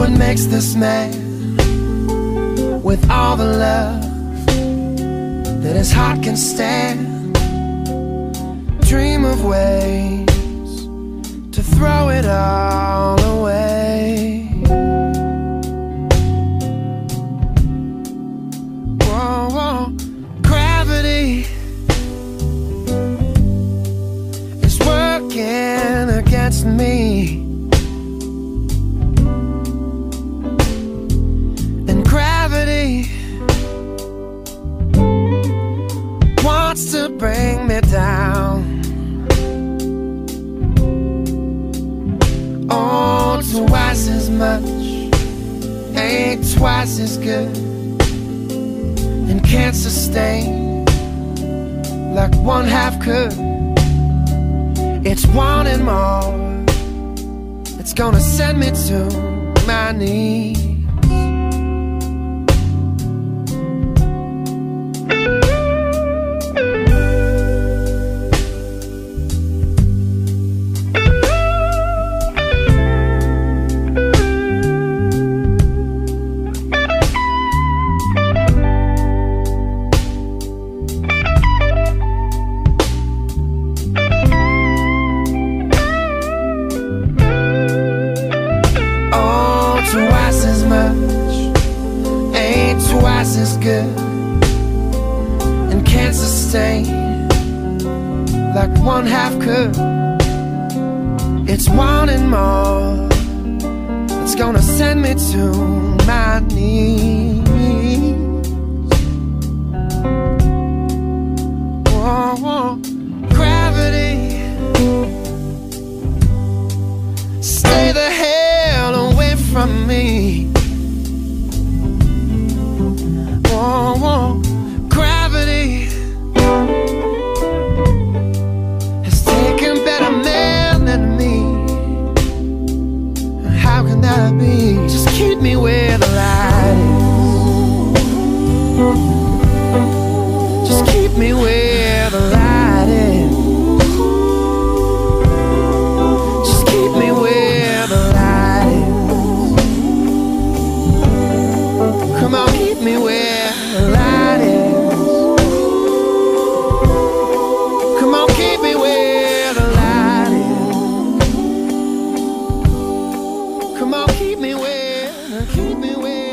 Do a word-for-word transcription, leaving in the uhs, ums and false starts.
What makes this man with all the love that his heart can stand dream of ways to throw it all away? Whoa, whoa. Gravity is working against me, and gravity wants to bring me down. Oh, twice as much ain't twice as good, and can't sustain like one half could. It's wanting more, it's gonna send me to my knees. Twice as much ain't twice as good, and can't sustain like one half could. It's wanting more, it's gonna send me to my knees. Whoa, whoa. Gravity, stay the hell away from me. Whoa, whoa. Gravity has taken better men than me. How can that be? Just keep me where the light is. Just keep me where the light is. Just keep me where the light is. Come on, keep me where the light is. Come on, keep me where the light is. Come on, keep me where, keep me where.